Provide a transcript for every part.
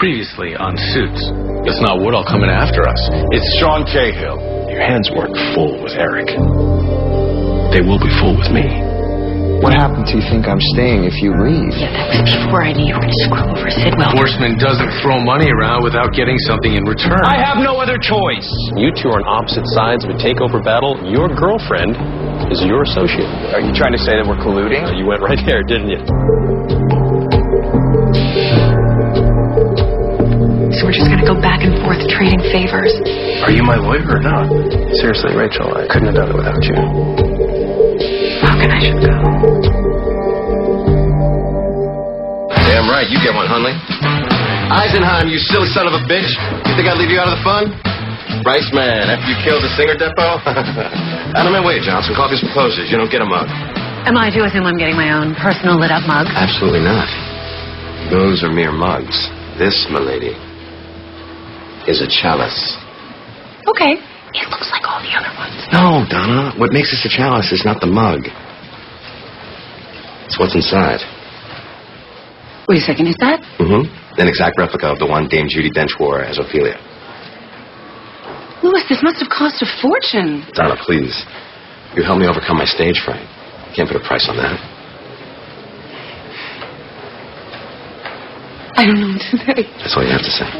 Previously on Suits. That's not Woodall coming after us. It's Sean Cahill. Your hands weren't full with Eric. They will be full with me. What happened to you think I'm staying if you leave? Yeah, that was before I knew you were going to screw over Sidwell. Horseman doesn't throw money around without getting something in return. I have no other choice. You two are on opposite sides of a takeover battle. Your girlfriend is your associate. Are you trying to say that we're colluding? You went right there, didn't you? So we're just going to go back and forth trading favors. Are you my lawyer or not? Seriously, Rachel, I couldn't have done it without you. Falcon, I should go. Damn right, you get one, Hunley. Eisenheim, you silly son of a bitch. You think I'd leave you out of the fun? Rice man, after you killed the Singer Depot? Out of my way, Johnson. Coffee's for posers. You don't get a mug. Am I to assume I'm getting my own personal lit-up mug? Absolutely not. Those are mere mugs. This, milady, is a chalice. Okay. It looks like all the other ones. No, Donna. What makes this a chalice is not the mug. It's what's inside. Wait a second, is that? Mm-hmm. An exact replica of the one Dame Judi Dench wore as Ophelia. Louis, this must have cost a fortune. Donna, please. You help me overcome my stage fright. Can't put a price on that. I don't know what to say. That's all you have to say.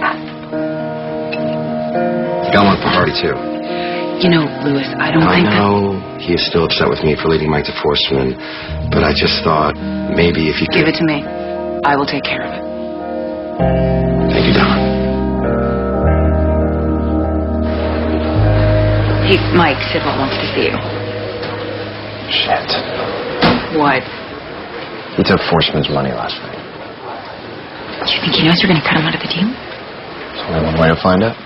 Got one for Hardy, too. You know, Louis, I don't think I know he is still upset with me for leading Mike to Forceman, but I just thought maybe if you could... Give it to me. I will take care of it. Thank you, Donna. Hey, Mike, Sidwell wants to see you. Shit. What? He took Forceman's money last night. Do you think he knows you're going to cut him out of the team? There's only one way to find out.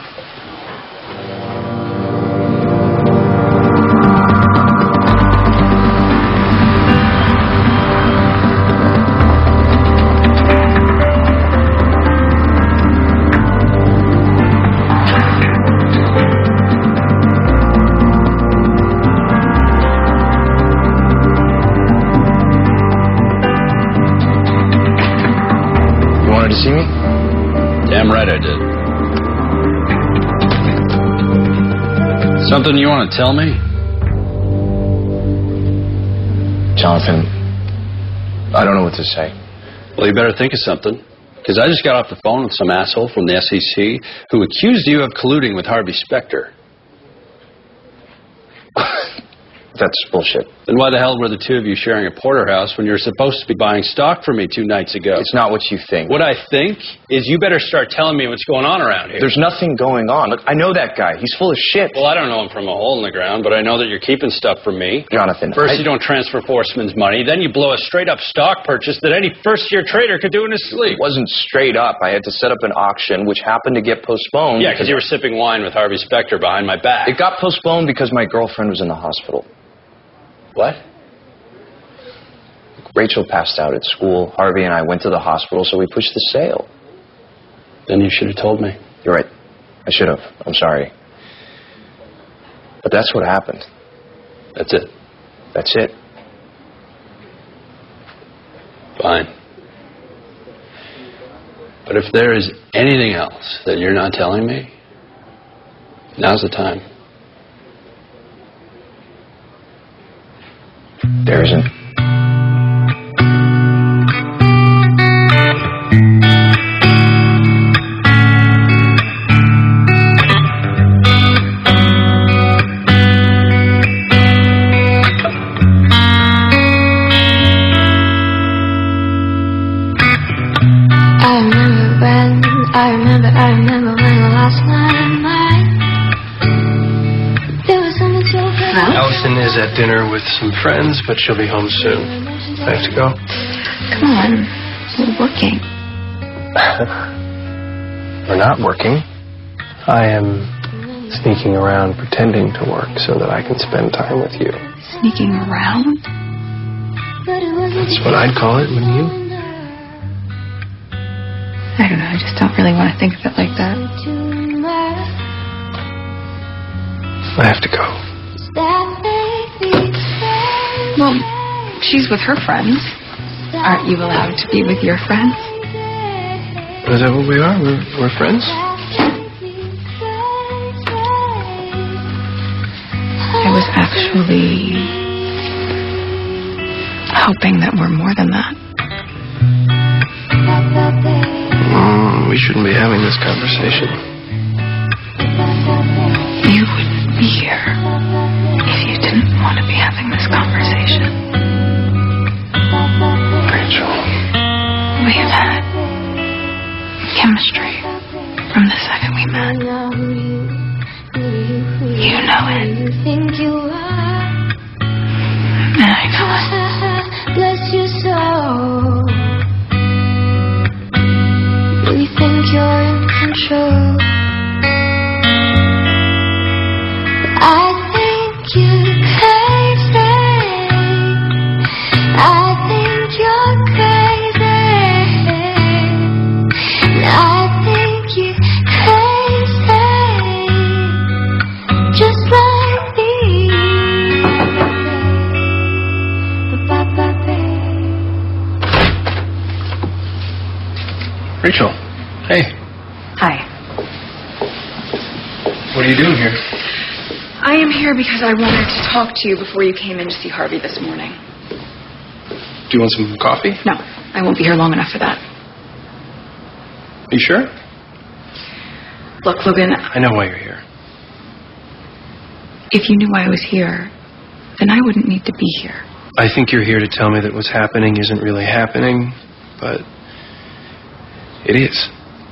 To see me? Damn right I did. Something you want to tell me? Jonathan, I don't know what to say. Well, you better think of something. Because I just got off the phone with some asshole from the SEC who accused you of colluding with Harvey Specter. That's bullshit. Then why the hell were the two of you sharing a porterhouse when you were supposed to be buying stock from me 2 nights ago? It's not what you think. What I think is you better start telling me what's going on around here. There's nothing going on. Look, I know that guy. He's full of shit. Well, I don't know him from a hole in the ground, but I know that you're keeping stuff from me. Jonathan, First, you don't transfer Forceman's money. Then you blow a straight-up stock purchase that any first-year trader could do in his sleep. It wasn't straight up. I had to set up an auction, which happened to get postponed. Yeah, because you were sipping wine with Harvey Specter behind my back. It got postponed because my girlfriend was in the hospital. What? Rachel passed out at school. Harvey and I went to the hospital, so we pushed the sale. Then you should have told me. You're right. I should have. I'm sorry. But that's what happened. That's it. That's it. Fine. But if there is anything else that you're not telling me, now's the time. There isn't. I remember when the last night there was something so good. Allison is at dinner with some friends, but she'll be home soon. I have to go. Come on, we're working. We're not working. I am sneaking around pretending to work so that I can spend time with you. Sneaking around? That's what I'd call it, wouldn't you? I don't know, I just don't really want to think of it like that. I have to go. Well, she's with her friends. Aren't you allowed to be with your friends? Is that what we are? We're friends? I was actually hoping that we're more than that. We shouldn't be having this conversation. You wouldn't be here if you didn't want to be having this conversation. Rachel. We've had chemistry from the second we met. You know it. And I know it. Bless your soul. We think you're in control. I think you're crazy. I think you're crazy. I think you're crazy. Just like me. Rachel. Hey. Hi. What are you doing here? I am here because I wanted to talk to you before you came in to see Harvey this morning. Do you want some coffee? No, I won't be here long enough for that. You sure? Look, Logan, I know why you're here. if you knew I was here, then I wouldn't need to be here. I think you're here to tell me that what's happening isn't really happening, but it is.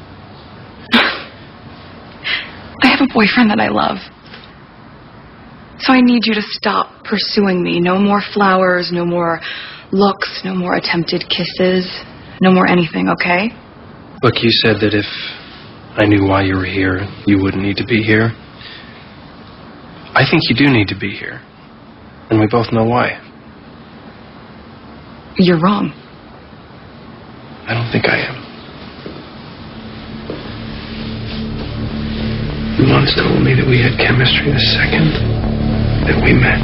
I have a boyfriend that I love. So I need you to stop pursuing me. No more flowers, no more looks, no more attempted kisses, no more anything, okay? Look, you said that if I knew why you were here, you wouldn't need to be here. I think you do need to be here. And we both know why. You're wrong. I don't think I am. You once told me that we had chemistry the second that we met.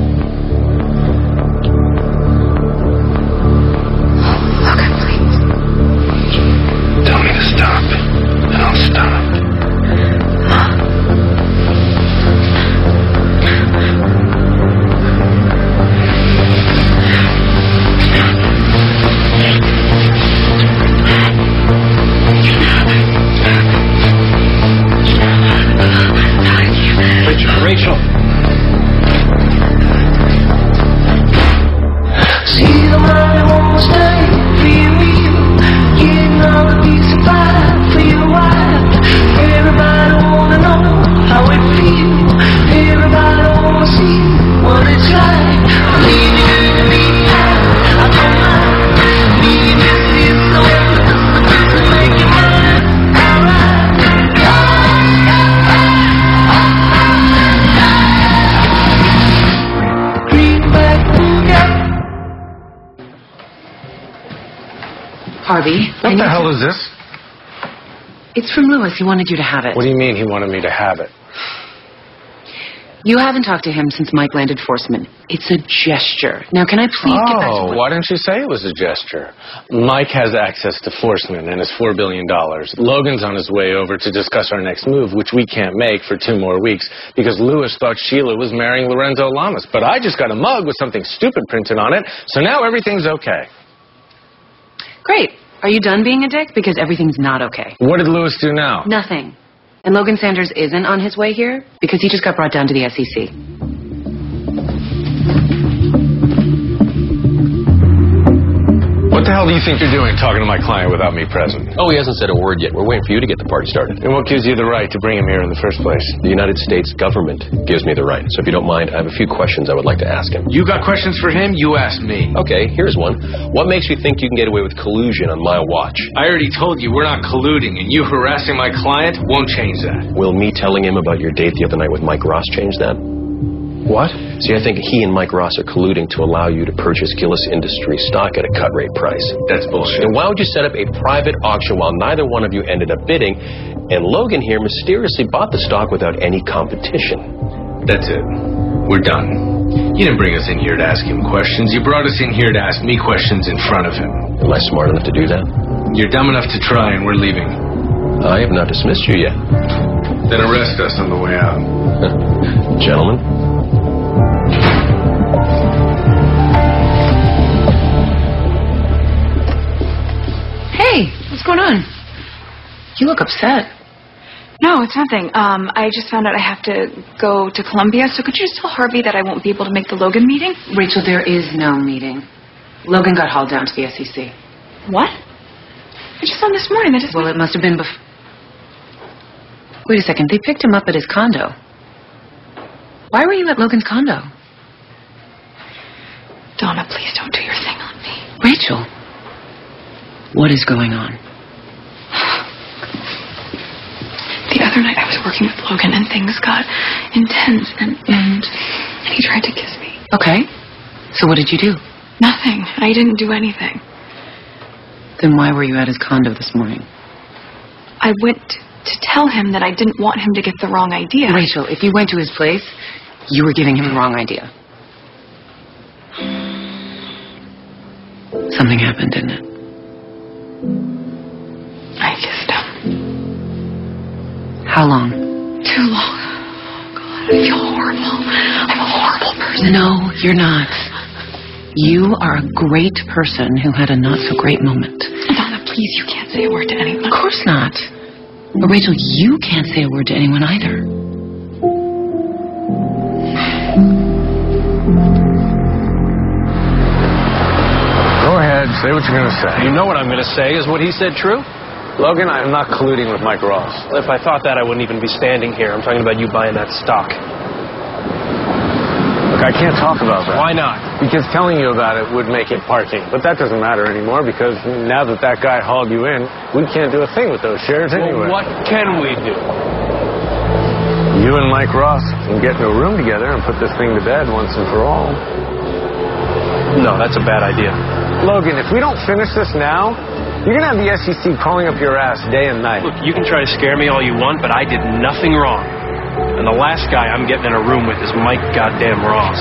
Logan, please. Tell me to stop, and I'll stop. Rachel. See the money won't stay for you. Getting all the piece of pie for your wife. Everybody wanna know how it feels. Everybody wanna see what it's like. Leaving you me high, I don't mind. Leaving this is so to make your mind alright. Harvey. What the hell is this? It's from Lewis. He wanted you to have it. What do you mean he wanted me to have it? You haven't talked to him since Mike landed Forsman. It's a gesture. Now, can I please get back to Why didn't you say it was a gesture? Mike has access to Forsman and his $4 billion. Logan's on his way over to discuss our next move, which we can't make for 2 more weeks because Lewis thought Sheila was marrying Lorenzo Lamas. But I just got a mug with something stupid printed on it, so now everything's okay. Great. Are you done being a dick? Because everything's not okay. What did Lewis do now? Nothing. And Logan Sanders isn't on his way here because he just got brought down to the SEC. What the hell do you think you're doing talking to my client without me present? Oh, he hasn't said a word yet. We're waiting for you to get the party started. And what gives you the right to bring him here in the first place? The United States government gives me the right. So if you don't mind, I have a few questions I would like to ask him. You got questions for him? You ask me. Okay, here's one. What makes you think you can get away with collusion on my watch? I already told you we're not colluding, and you harassing my client won't change that. Will me telling him about your date the other night with Mike Ross change that? What? See, I think he and Mike Ross are colluding to allow you to purchase Gillis Industries stock at a cut rate price. That's bullshit. And why would you set up a private auction while neither one of you ended up bidding, and Logan here mysteriously bought the stock without any competition? That's it. We're done. You didn't bring us in here to ask him questions. You brought us in here to ask me questions in front of him. Am I smart enough to do that? You're dumb enough to try, and we're leaving. I have not dismissed you yet. Then arrest us on the way out. Gentlemen. Hey, what's going on? You look upset. No, it's nothing. I just found out I have to go to Columbia, so could you just tell Harvey that I won't be able to make the Logan meeting? Rachel, there is no meeting. Logan got hauled down to the SEC. What? I just saw him this morning. Well, it must have been before. Wait a second. They picked him up at his condo. Why were you at Logan's condo? Donna, please don't do your thing on me. Rachel, what is going on? The other night I was working with Logan and things got intense and he tried to kiss me. Okay. So what did you do? Nothing. I didn't do anything. Then why were you at his condo this morning? I went to tell him that I didn't want him to get the wrong idea. Rachel, if you went to his place, you were giving him the wrong idea. Something happened, didn't it? I kissed him. How long? Too long. Oh, God, I feel horrible. I'm a horrible person. No, you're not. You are a great person who had a not-so-great moment. Donna, please, you can't say a word to anyone. Of course not. But Rachel, you can't say a word to anyone either. Go ahead, say what you're going to say. You know what I'm going to say. Is what he said true? Logan, I'm not colluding with Mike Ross. If I thought that, I wouldn't even be standing here. I'm talking about you buying that stock. Look, I can't talk about that. Why not? Because telling you about it would make it parking. But that doesn't matter anymore because now that that guy hauled you in, we can't do a thing with those shares anyway. Well, what can we do? You and Mike Ross can get in a room together and put this thing to bed once and for all. No, that's a bad idea. Logan, if we don't finish this now, you're going to have the SEC calling up your ass day and night. Look, you can try to scare me all you want, but I did nothing wrong. And the last guy I'm getting in a room with is Mike goddamn Ross.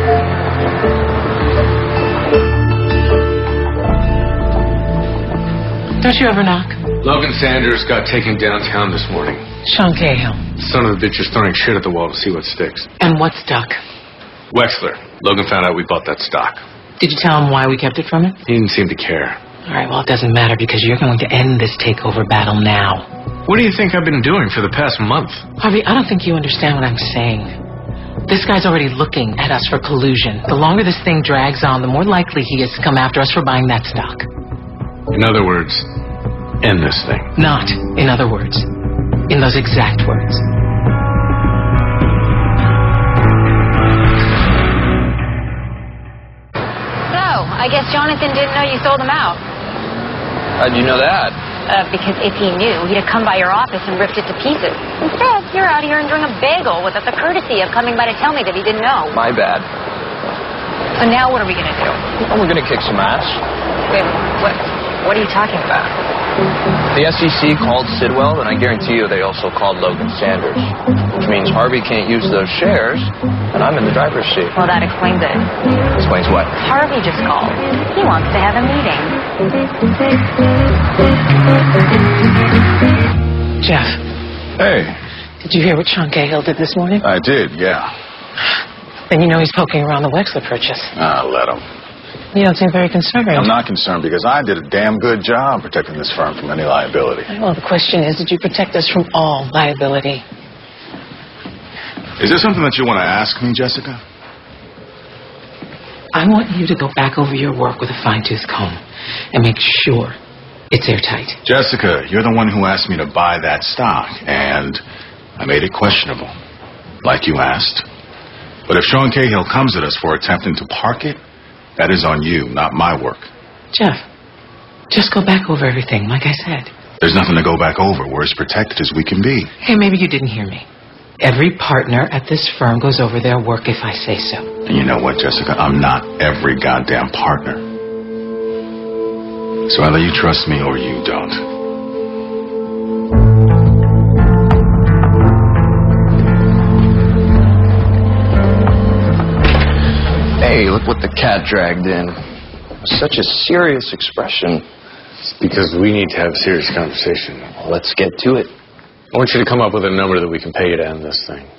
Don't you ever knock? Logan Sanders got taken downtown this morning. Sean Cahill. Son of a bitch is throwing shit at the wall to see what sticks. And what stuck? Wexler. Logan found out we bought that stock. Did you tell him why we kept it from him? He didn't seem to care. All right, well, it doesn't matter because you're going to end this takeover battle now. What do you think I've been doing for the past month? Harvey, I don't think you understand what I'm saying. This guy's already looking at us for collusion. The longer this thing drags on, the more likely he is to come after us for buying that stock. In other words, end this thing. Not, in other words. In those exact words. I guess Jonathan didn't know you sold them out. How'd you know that? Because if he knew, he'd have come by your office and ripped it to pieces. Instead, you're out here enjoying a bagel without the courtesy of coming by to tell me that he didn't know. My bad. So now what are we going to do? Well, we're going to kick some ass. Wait, what are you talking about? The SEC called Sidwell, and I guarantee you they also called Logan Sanders. Which means Harvey can't use those shares, and I'm in the driver's seat. Well, that explains it. Explains what? Harvey just called. He wants to have a meeting. Jeff. Hey. Did you hear what Sean Cahill did this morning? I did, yeah. Then you know he's poking around the Wexler purchase. Let him. You don't seem very concerned. I'm not concerned because I did a damn good job protecting this firm from any liability. Well, the question is, did you protect us from all liability? Is there something that you want to ask me, Jessica? I want you to go back over your work with a fine-tooth comb and make sure it's airtight. Jessica, you're the one who asked me to buy that stock, and I made it questionable, like you asked. But if Sean Cahill comes at us for attempting to park it, that is on you, not my work. Jeff, just go back over everything, like I said. There's nothing to go back over. We're as protected as we can be. Hey, maybe you didn't hear me. Every partner at this firm goes over their work if I say so. And you know what, Jessica? I'm not every goddamn partner. So either you trust me or you don't. Hey, look what the cat dragged in. Such a serious expression. Because we need to have a serious conversation. Let's get to it. I want you to come up with a number that we can pay you to end this thing.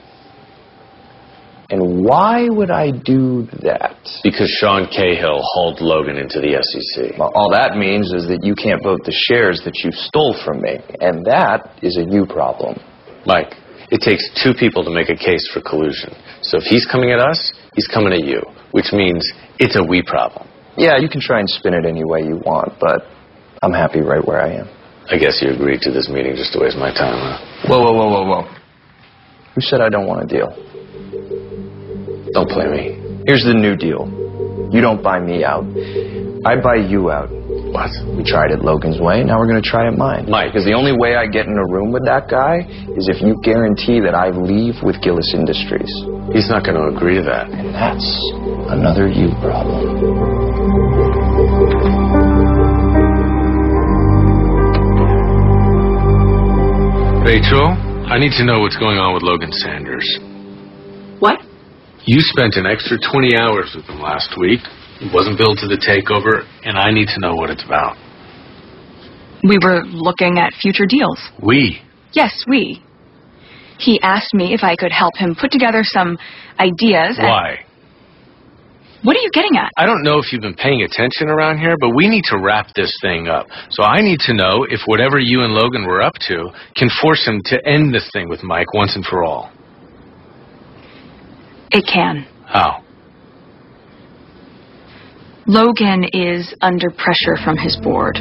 And why would I do that? Because Sean Cahill hauled Logan into the SEC. Well, all that means is that you can't vote the shares that you stole from me. And that is a you problem. Mike, it takes two people to make a case for collusion. So if he's coming at us, he's coming at you, which means it's a we problem. Yeah, you can try and spin it any way you want, but I'm happy right where I am. I guess you agreed to this meeting just to waste my time, huh? Whoa. Who said I don't want a deal? Don't play me. Here's the new deal. You don't buy me out. I buy you out. What? We tried it Logan's way, now we're going to try it mine. Mike. Because the only way I get in a room with that guy is if you guarantee that I leave with Gillis Industries. He's not going to agree to that. And that's another you problem. Rachel, I need to know what's going on with Logan Sanders. What? You spent an extra 20 hours with him last week. He wasn't billed to the takeover, and I need to know what it's about. We were looking at future deals. We? Yes, we. He asked me if I could help him put together some ideas. Why? What are you getting at? I don't know if you've been paying attention around here, but we need to wrap this thing up. So I need to know if whatever you and Logan were up to can force him to end this thing with Mike once and for all. It can. How? Logan is under pressure from his board.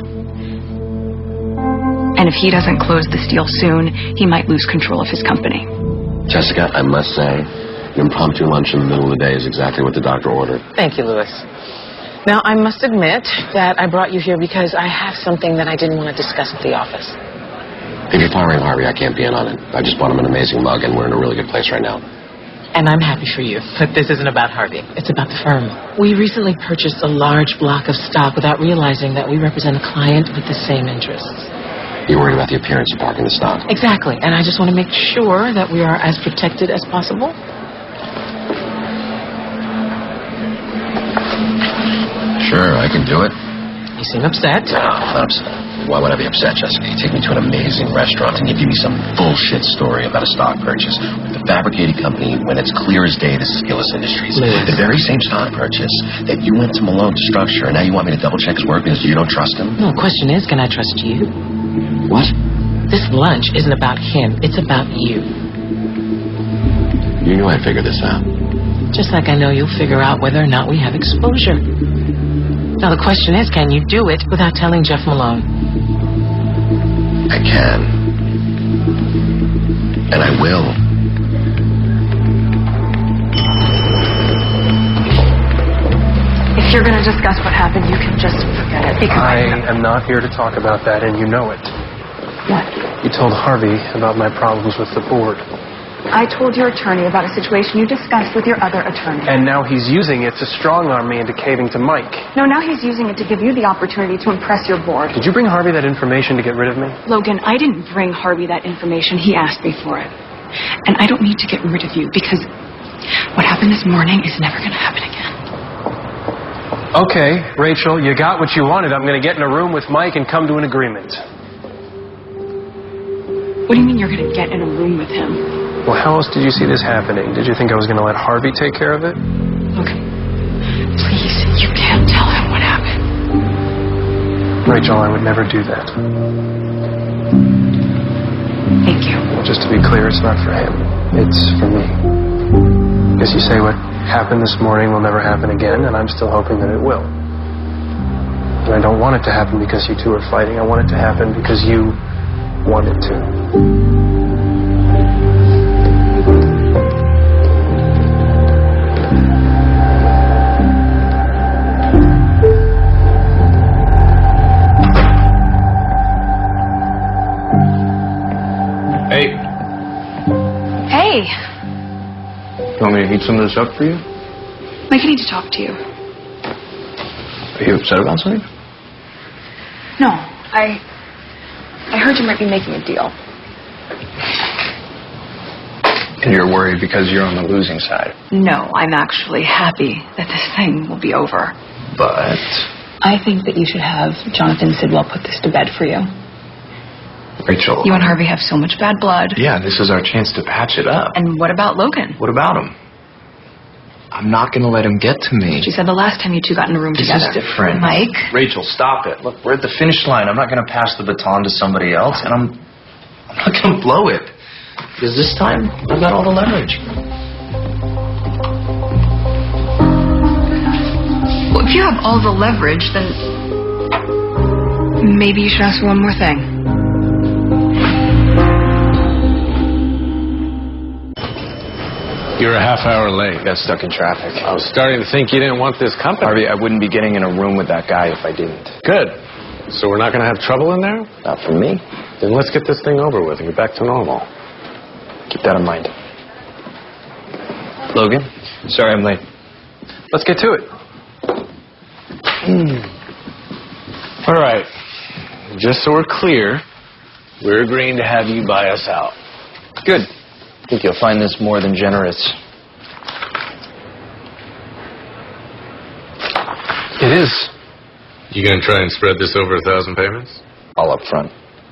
And if he doesn't close this deal soon, he might lose control of his company. Jessica, I must say, an impromptu lunch in the middle of the day is exactly what the doctor ordered. Thank you, Louis. Now, I must admit that I brought you here because I have something that I didn't want to discuss at the office. If you're firing Harvey, I can't be in on it. I just bought him an amazing mug, and we're in a really good place right now. And I'm happy for you, but this isn't about Harvey. It's about the firm. We recently purchased a large block of stock without realizing that we represent a client with the same interests. You're worried about the appearance of parking the stock. Exactly, and I just want to make sure that we are as protected as possible. Sure, I can do it. You seem upset. No, I'm not upset. Why would I be upset, Jessica? You take me to an amazing restaurant and you give me some bullshit story about a stock purchase with a fabricated company when it's clear as day this is Gillis Industries. Liz. The very same stock purchase that you went to Malone to structure, and now you want me to double check his work because you don't trust him? No, the question is, can I trust you? What? This lunch isn't about him. It's about you. You knew I'd figure this out. Just like I know you'll figure out whether or not we have exposure. Now, the question is, can you do it without telling Jeff Malone? I can. And I will. If you're going to discuss what happened, you can just forget it. Because I am not here to talk about that, and you know it. What? You told Harvey about my problems with the board. I told your attorney about a situation you discussed with your other attorney. And now he's using it to strong-arm me into caving to Mike. No, now he's using it to give you the opportunity to impress your board. Did you bring Harvey that information to get rid of me? Logan, I didn't bring Harvey that information. He asked me for it. And I don't need to get rid of you because what happened this morning is never going to happen again. Okay, Rachel, you got what you wanted. I'm going to get in a room with Mike and come to an agreement. What do you mean you're going to get in a room with him? Well, how else did you see this happening? Did you think I was going to let Harvey take care of it? Okay. Please, you can't tell him what happened. Rachel, I would never do that. Thank you. Just to be clear, it's not for him. It's for me. Because you say what happened this morning will never happen again, and I'm still hoping that it will. And I don't want it to happen because you two are fighting. I want it to happen because you want it to. Hey. Hey, You want me to heat some of this up for you? Mike, I need to talk to you. Are you upset about something? No, I heard you might be making a deal. And you're worried because you're on the losing side. No, I'm actually happy that this thing will be over. But I think that you should have Jonathan Sidwell put this to bed for you. Rachel. You and Harvey have so much bad blood. Yeah, this is our chance to patch it up. And what about Logan? What about him? I'm not going to let him get to me. She said the last time you two got in a room together. This is different. Mike? Rachel, stop it. Look, we're at the finish line. I'm not going to pass the baton to somebody else, and I'm not going to blow it. Because this time, I've got all the leverage. Well, if you have all the leverage, then maybe you should ask for one more thing. You're a half hour late. Got stuck in traffic. I was starting to think you didn't want this company. Harvey, I wouldn't be getting in a room with that guy if I didn't. Good. So we're not going to have trouble in there? Not for me. Then let's get this thing over with and get back to normal. Keep that in mind. Logan, sorry I'm late. Let's get to it. All right. Just so we're clear, we're agreeing to have you buy us out. Good. I think you'll find this more than generous. It is. You going to try and spread this over 1,000 payments? All up front.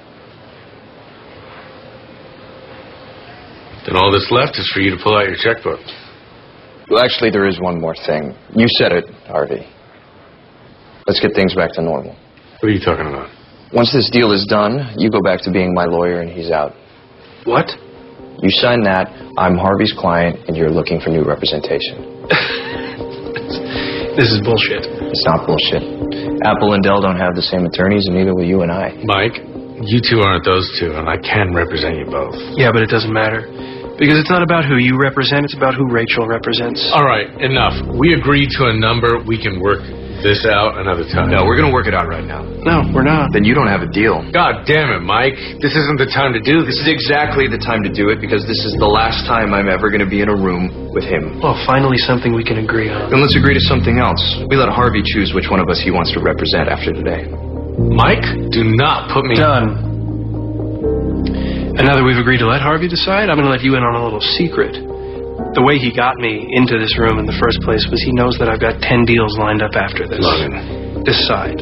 Then all that's left is for you to pull out your checkbook. Well, actually, there is one more thing. You said it, Harvey. Let's get things back to normal. What are you talking about? Once this deal is done, you go back to being my lawyer and he's out. What? You sign that, I'm Harvey's client, and you're looking for new representation. This is bullshit. It's not bullshit. Apple and Dell don't have the same attorneys, and neither will you and I. Mike, you two aren't those two, and I can represent you both. Yeah, but it doesn't matter. Because it's not about who you represent, it's about who Rachel represents. All right, enough. We agreed to a number. We can work this out another time. No, we're going to work it out right now. No, we're not. Then you don't have a deal. God damn it, Mike. This isn't the time to do this. This is exactly the time to do it, because this is the last time I'm ever going to be in a room with him. Well, finally something we can agree on. Then let's agree to something else. We let Harvey choose which one of us he wants to represent after today. Mike, do not put me... Done. And now that we've agreed to let Harvey decide, I'm going to let you in on a little secret. The way he got me into this room in the first place was he knows that I've got 10 deals lined up after this. Logan. Decide.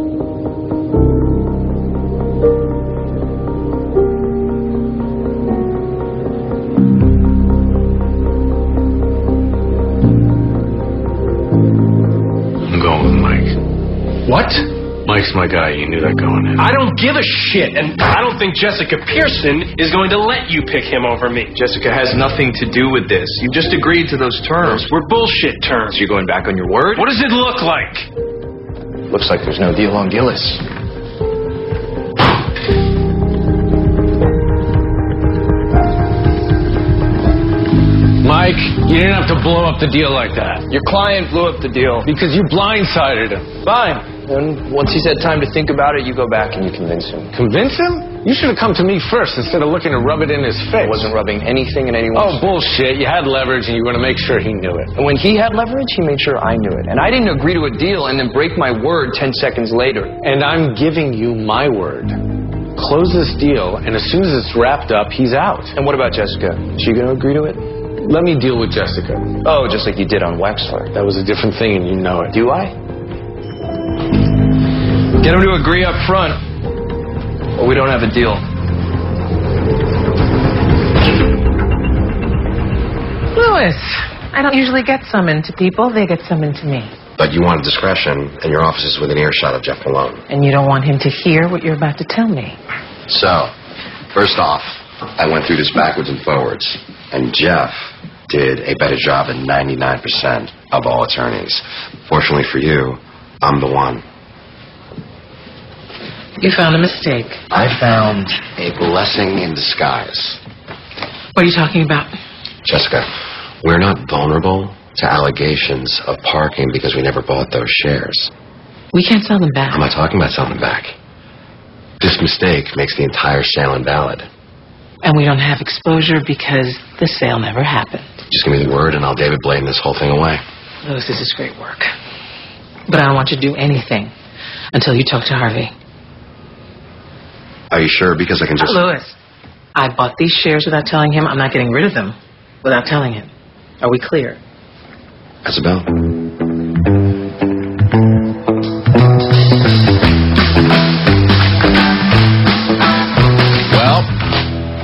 I'm going with Mike. What? Mike's my guy. You knew that going in. I don't give a shit, and I don't think Jessica Pearson is going to let you pick him over me. Jessica has nothing to do with this. You just agreed to those terms. Those were bullshit terms. So you're going back on your word? What does it look like? Looks like there's no deal on Gillis. Mike, you didn't have to blow up the deal like that. Your client blew up the deal. Because you blindsided him. Fine. And once he's had time to think about it, you go back and you convince him. Convince him? You should have come to me first instead of looking to rub it in his face. I wasn't rubbing anything in anyone's face. Oh, bullshit. You had leverage and you were going to make sure he knew it. And when he had leverage, he made sure I knew it. And I didn't agree to a deal and then break my word 10 seconds later. And I'm giving you my word. Close this deal, and as soon as it's wrapped up, he's out. And what about Jessica? Is she going to agree to it? Let me deal with Jessica. Oh, just like you did on Wexler. That was a different thing, and you know it. Do I? Get him to agree up front, or we don't have a deal. Louis, I don't usually get summoned to people. They get summoned to me. But you wanted discretion, and your office is within earshot of Jeff Malone. And you don't want him to hear what you're about to tell me. So, first off, I went through this backwards and forwards, and Jeff did a better job than 99% of all attorneys. Fortunately for you, I'm the one. You found a mistake. I found a blessing in disguise. What are you talking about? Jessica, we're not vulnerable to allegations of parking because we never bought those shares. We can't sell them back. I'm not talking about selling them back. This mistake makes the entire sale invalid. And we don't have exposure because the sale never happened. Just give me the word and I'll David Blaine this whole thing away. Louis, this is great work. But I don't want you to do anything until you talk to Harvey. Are you sure? Because I can just... Louis, I bought these shares without telling him. I'm not getting rid of them without telling him. Are we clear? Isabel?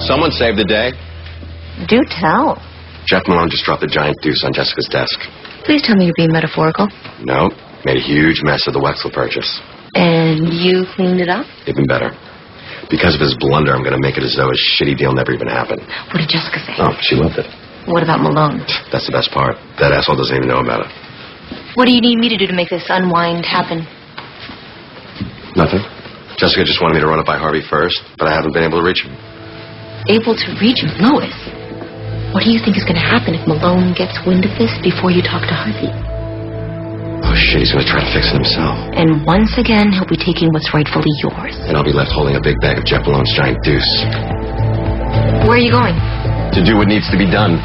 Someone saved the day. Do tell. Jeff Malone just dropped a giant deuce on Jessica's desk. Please tell me you're being metaphorical. No, made a huge mess of the Wexler purchase. And you cleaned it up? Even better. Because of his blunder, I'm going to make it as though his shitty deal never even happened. What did Jessica say? Oh, she loved it. What about Malone? That's the best part. That asshole doesn't even know about it. What do you need me to do to make this unwind happen? Nothing. Jessica just wanted me to run it by Harvey first, but I haven't been able to reach him. Able to reach him? Lois, what do you think is going to happen if Malone gets wind of this before you talk to Harvey? Oh, shit, he's going to try to fix it himself. And once again, he'll be taking what's rightfully yours. And I'll be left holding a big bag of Jeff Malone's giant deuce. Where are you going? To do what needs to be done.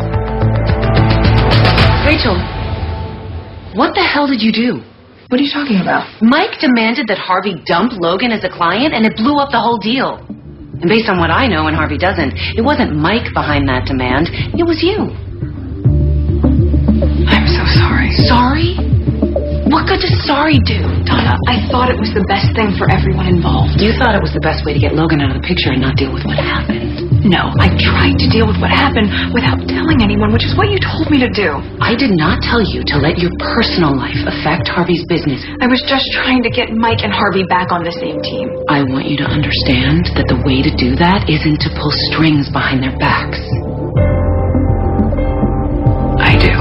Rachel, what the hell did you do? What are you talking about? Mike demanded that Harvey dump Logan as a client, and it blew up the whole deal. And based on what I know, and Harvey doesn't, it wasn't Mike behind that demand. It was you. I'm so sorry. Sorry? What good does sorry do? Donna, I thought it was the best thing for everyone involved. You thought it was the best way to get Logan out of the picture and not deal with what happened. No, I tried to deal with what happened without telling anyone, which is what you told me to do. I did not tell you to let your personal life affect Harvey's business. I was just trying to get Mike and Harvey back on the same team. I want you to understand that the way to do that isn't to pull strings behind their backs. I do.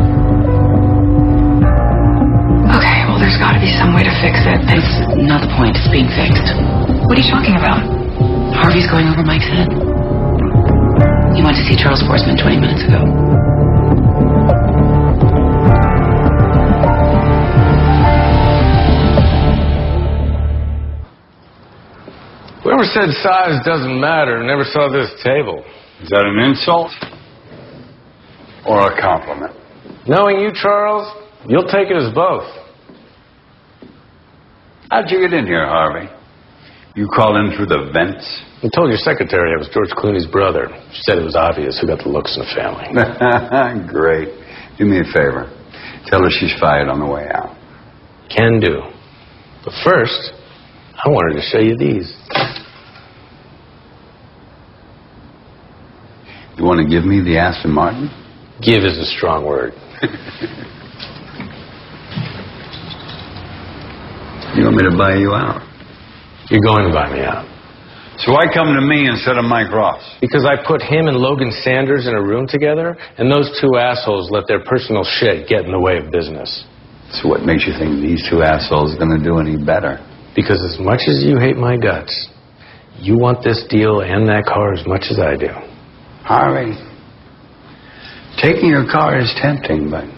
Okay, well, there's got to be some way to fix it. That's not the point. It's being fixed. What are you talking about? Harvey's going over Mike's head. He went to see Charles Forsman 20 minutes ago. Whoever said size doesn't matter never saw this table. Is that an insult or a compliment? Knowing you, Charles, you'll take it as both. How'd you get in here, Harvey? You crawled in through the vents? I told your secretary I was George Clooney's brother. She said it was obvious who got the looks in the family. Great. Do me a favor. Tell her she's fired on the way out. Can do. But first, I wanted to show you these. You want to give me the Aston Martin? Give is a strong word. You want me to buy you out? You're going to buy me out. So why come to me instead of Mike Ross? Because I put him and Logan Sanders in a room together, and those two assholes let their personal shit get in the way of business. So what makes you think these two assholes are going to do any better? Because as much as you hate my guts, you want this deal and that car as much as I do. Harvey, taking your car is tempting, but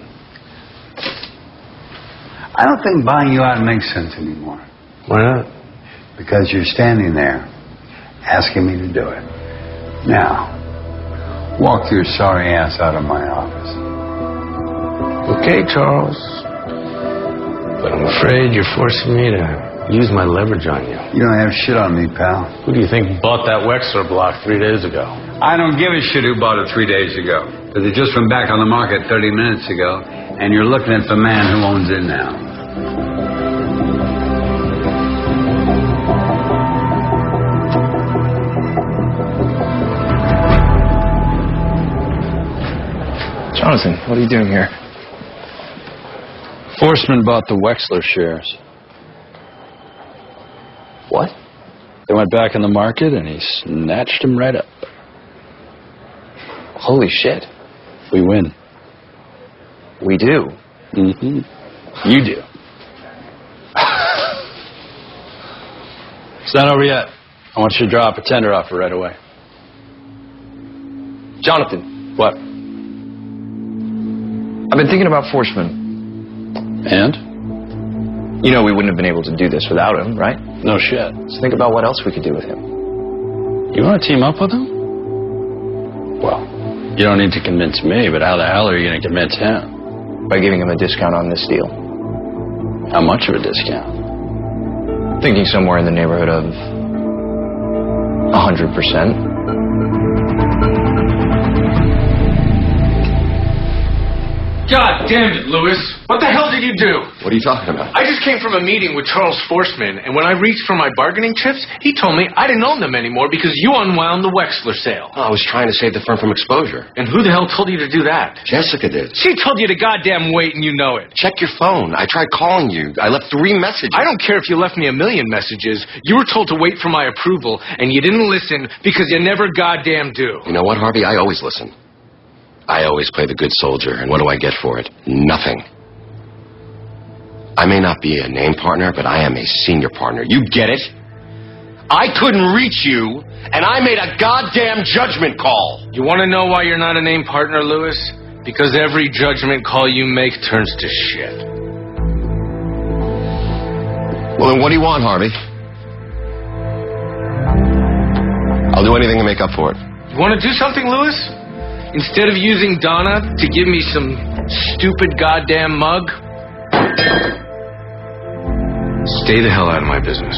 I don't think buying you out makes sense anymore. Why not? Because you're standing there asking me to do it. Now, walk your sorry ass out of my office. Okay, Charles. But I'm afraid you're forcing me to use my leverage on you. You don't have shit on me, pal. Who do you think bought that Wexler block 3 days ago? I don't give a shit who bought it 3 days ago. Because it just went back on the market 30 minutes ago, and you're looking at the man who owns it now. Jonathan, what are you doing here? Forsman bought the Wexler shares. What? They went back in the market and he snatched them right up. Holy shit. We win. We do? Mm-hmm. You do. It's not over yet. I want you to drop a tender offer right away. Jonathan. What? I've been thinking about Forsman. And? You know we wouldn't have been able to do this without him, right? No shit. So think about what else we could do with him. You want to team up with him? Well, you don't need to convince me, but how the hell are you going to convince him? By giving him a discount on this deal. How much of a discount? Thinking somewhere in the neighborhood of 100%. God Damn it, Lewis. What the hell did you do? What are you talking about? I just came from a meeting with Charles Forsman, and when I reached for my bargaining chips, he told me I didn't own them anymore because you unwound the Wexler sale. Oh, I was trying to save the firm from exposure. And who the hell told you to do that? Jessica did. She told you to goddamn wait, and you know it. Check your phone. I tried calling you. I left 3 messages. I don't care if you left me 1,000,000 messages. You were told to wait for my approval, and you didn't listen because you never goddamn do. You know what, Harvey? I always listen. I always play the good soldier, and what do I get for it? Nothing. I may not be a name partner, but I am a senior partner. You get it? I couldn't reach you, and I made a goddamn judgment call. You want to know why you're not a name partner, Lewis? Because every judgment call you make turns to shit. Well, then what do you want, Harvey? I'll do anything to make up for it. You want to do something, Lewis? Instead of using Donna to give me some stupid goddamn mug, stay the hell out of my business.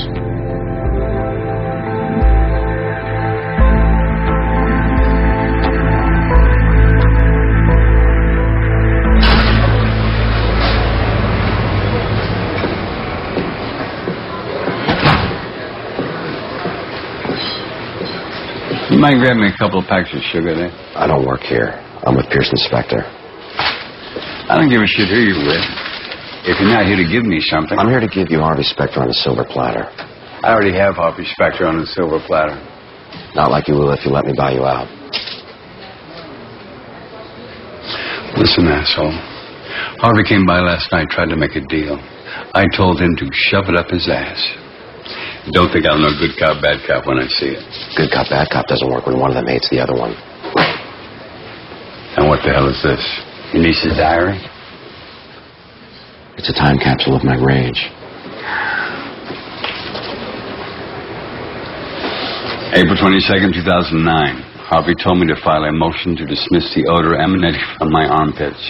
You might grab me a couple of packs of sugar there. I don't work here. I'm with Pearson Spector. I don't give a shit who you're with. If you're not here to give me something. I'm here to give you Harvey Spector on a silver platter. I already have Harvey Spector on a silver platter. Not like you will if you let me buy you out. Listen, asshole. Harvey came by last night, tried to make a deal. I told him to shove it up his ass. Don't think I'm no good cop, bad cop when I see it. Good cop, bad cop doesn't work when one of them hates the other one. And what the hell is this? Your niece's diary? It's a time capsule of my rage. April 22nd, 2009. Harvey told me to file a motion to dismiss the odor emanating from my armpits.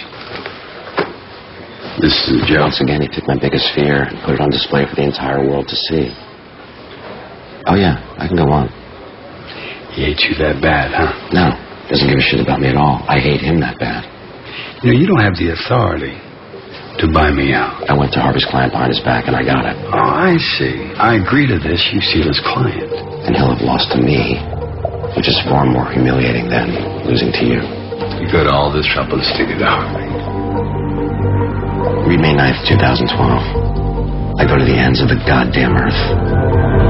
This is a joke. Once again, he took my biggest fear and put it on display for the entire world to see. Oh, yeah, I can go on. He hates you that bad, huh? No, doesn't give a shit about me at all. I hate him that bad. You know, you don't have the authority to buy me out. I went to Harvey's client behind his back, and I got it. Oh, I see. I agree to this. You steal his client. And he'll have lost to me, which is far more humiliating than losing to you. You go to all this trouble to stick it out. Read May 9th, 2012. I go to the ends of the goddamn earth.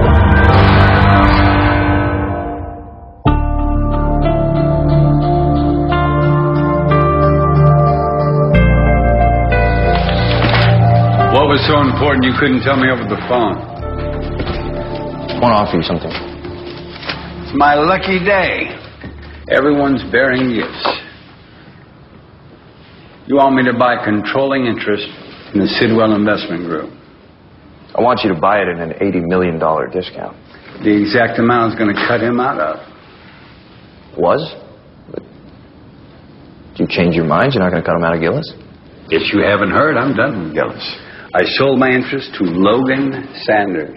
What was so important you couldn't tell me over the phone? I want to offer you something. It's my lucky day. Everyone's bearing gifts. You want me to buy controlling interest in the Sidwell Investment Group. I want you to buy it at an $80 million discount. The exact amount I was going to cut him out of. Was? But do you change your mind? You're not going to cut him out of Gillis? Guess you haven't heard. I'm done with Gillis. I sold my interest to Logan Sanders.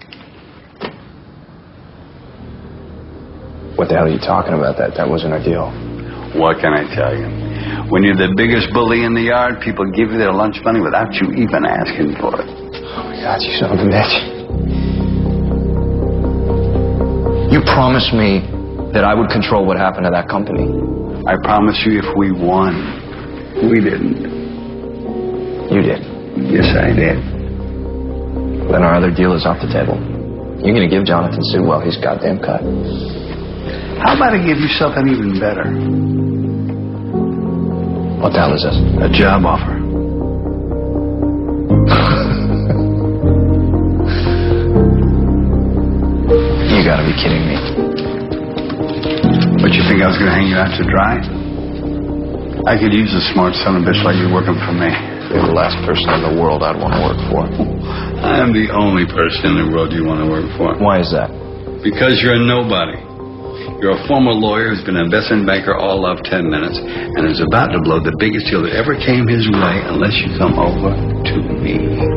What the hell are you talking about? That wasn't a deal. What can I tell you? When you're the biggest bully in the yard, people give you their lunch money without you even asking for it. Oh, my God, you son of a bitch. You promised me that I would control what happened to that company. I promised you if we won. We didn't. You did. Yes, I did. Then our other deal is off the table. You're going to give Jonathan Sidwell his goddamn cut. How about I give you something even better? What the hell is this? A job offer. You gotta be kidding me. What, you think I was going to hang you out to dry? I could use a smart son of a bitch like you working for me. You're the last person in the world I'd want to work for. I am the only person in the world you want to work for. Why is that? Because you're a nobody. You're a former lawyer who's been an investment banker all of 10 minutes and is about to blow the biggest deal that ever came his way unless you come over to me.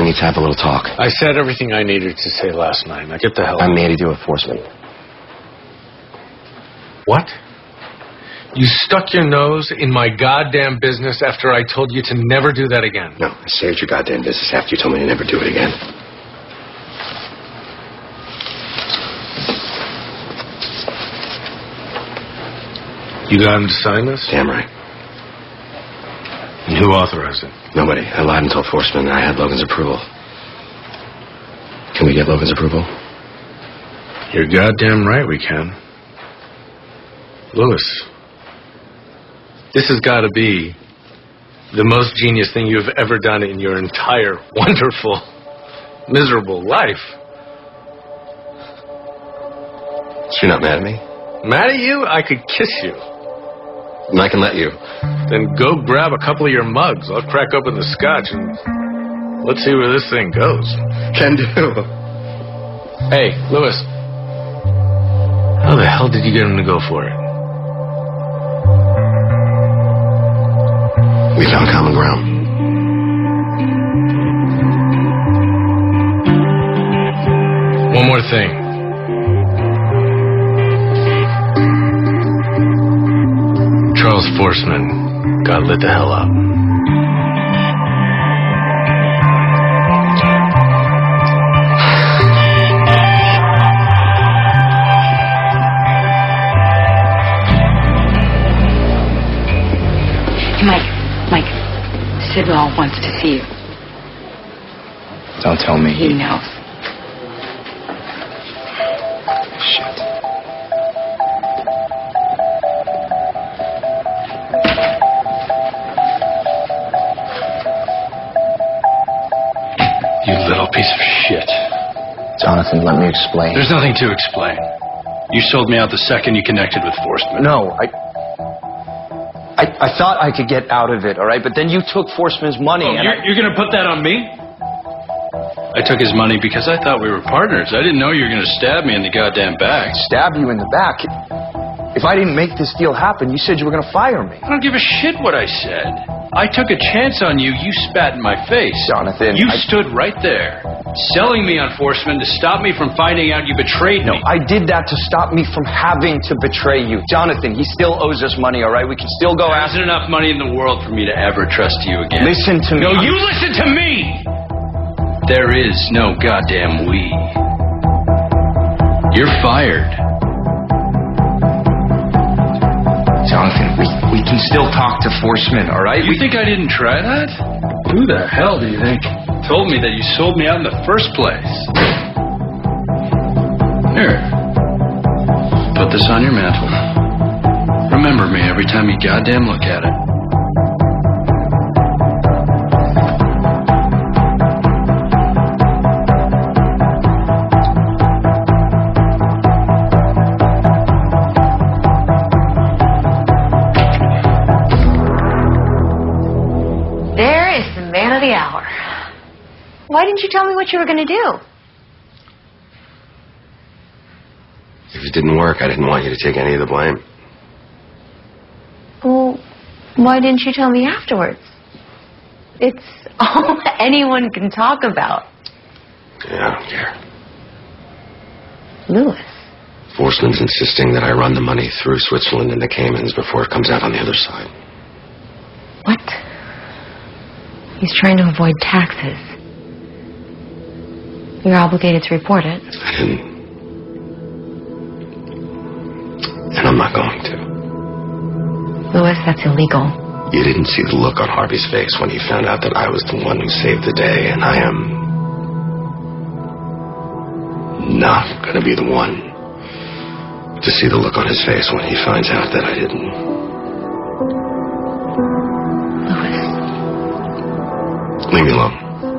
we need to have a little talk. I said everything I needed to say last night. Now get the hell out. I made you do a Forsman. What? You stuck your nose in my goddamn business after I told you to never do that again. No, I saved your goddamn business after you told me to never do it again. You got him to sign this? Damn right. And who authorized it? Nobody. I lied and told Forsman I had Logan's approval. Can we get Logan's approval? You're goddamn right we can. Lewis, this has got to be the most genius thing you've ever done in your entire wonderful, miserable life. So you're not mad at me? Mad at you? I could kiss you. And I can let you. Then go grab a couple of your mugs. I'll crack open the scotch and let's see where this thing goes. Can do. Hey, Lewis. How the hell did you get him to go for it? We found common ground. One more thing. Charles Forsman got lit the hell up. Mike, Sidwell wants to see you. Don't tell me. He knows. Shit. You little piece of shit. Jonathan, let me explain. There's nothing to explain. You sold me out the second you connected with Forsman. No, I thought I could get out of it, all right? But then you took Forsman's money. Oh, and you're going to put that on me? I took his money because I thought we were partners. I didn't know you were going to stab me in the goddamn back. Stab you in the back? If I didn't make this deal happen, you said you were going to fire me. I don't give a shit what I said. I took a chance on you. You spat in my face. Jonathan, You stood right there, selling me on Forsman to stop me from finding out you betrayed me. No, I did that to stop me from having to betray you. Jonathan, he still owes us money, all right? We can still go There after... isn't enough money in the world for me to ever trust you again. Listen to me. No, you listen to me! There is no goddamn we. You're fired. Jonathan, we can still talk to Forsman, all right? You think I didn't try that? Who the hell do you think told me that you sold me out in the first place? Here. Put this on your mantle. Remember me every time you goddamn look at it. The hour. Why didn't you tell me what you were going to do? If it didn't work, I didn't want you to take any of the blame. Well, why didn't you tell me afterwards? It's all anyone can talk about. Yeah, I don't care. Lewis. Forsman's insisting that I run the money through Switzerland and the Caymans before it comes out on the other side. What? He's trying to avoid taxes. You're obligated to report it. I didn't. And I'm not going to. Lewis, that's illegal. You didn't see the look on Harvey's face when he found out that I was the one who saved the day, and I am not going to be the one to see the look on his face when he finds out that I didn't. Leave me alone.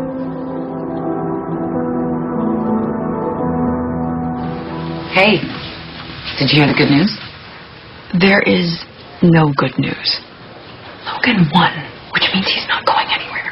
Hey, did you hear the good news? There is no good news. Logan won, which means he's not going anywhere.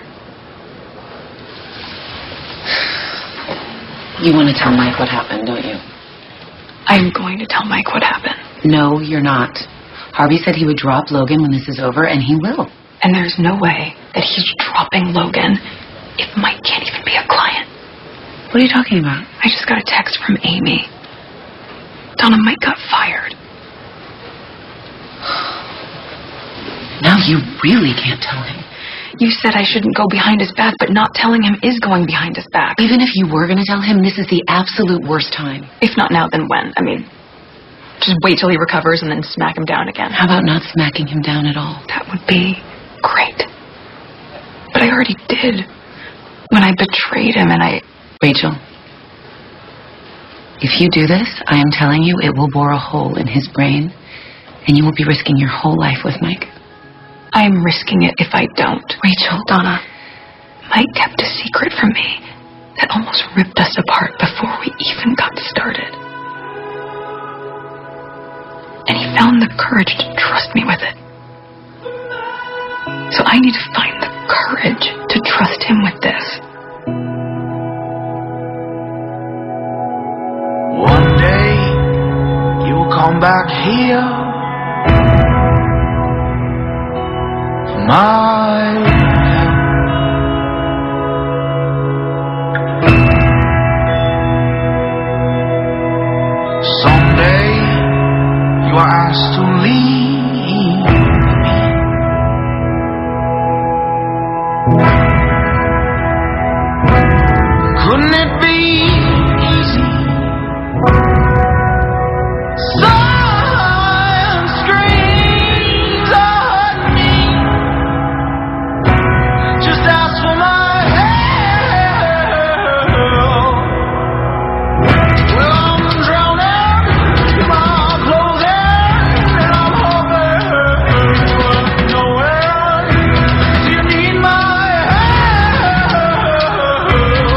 You want to tell Mike what happened, don't you? I'm going to tell Mike what happened. No, you're not. Harvey said he would drop Logan when this is over, and he will. And there's no way that he's dropping Logan if Mike can't even be a client? What are you talking about? I just got a text from Amy. Donna, Mike got fired. Now you really can't tell him. You said I shouldn't go behind his back, but not telling him is going behind his back. Even if you were going to tell him, this is the absolute worst time. If not now, then when? I mean, just wait till he recovers and then smack him down again. How about not smacking him down at all? That would be great. But I already did. When I betrayed him and I... Rachel, if you do this, I am telling you it will bore a hole in his brain, and you will be risking your whole life with Mike. I am risking it if I don't. Rachel. Donna, Mike kept a secret from me that almost ripped us apart before we even got started. And he found the courage to trust me with it. So I need to find the courage to trust him with this. One day you will come back here for my help. Someday you are asked to leave me. Couldn't it be easy? Silent screams hurt me. Just ask for my help. Well, I'm drowning in my clothing, and I'm hoping nowhere. Do you need my help?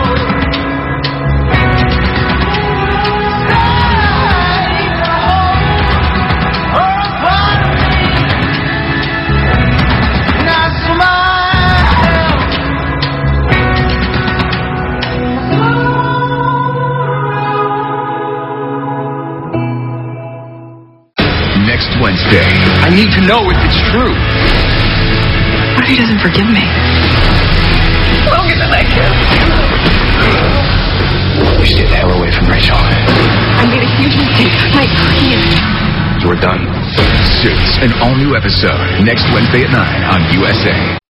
Next Wednesday. I need to know if it's true. What if he doesn't forgive me? Logan and I can't. You stay the hell away from Rachel. I made a huge mistake. Mike, please. You're done. Suits, an all-new episode, next Wednesday at 9 on USA.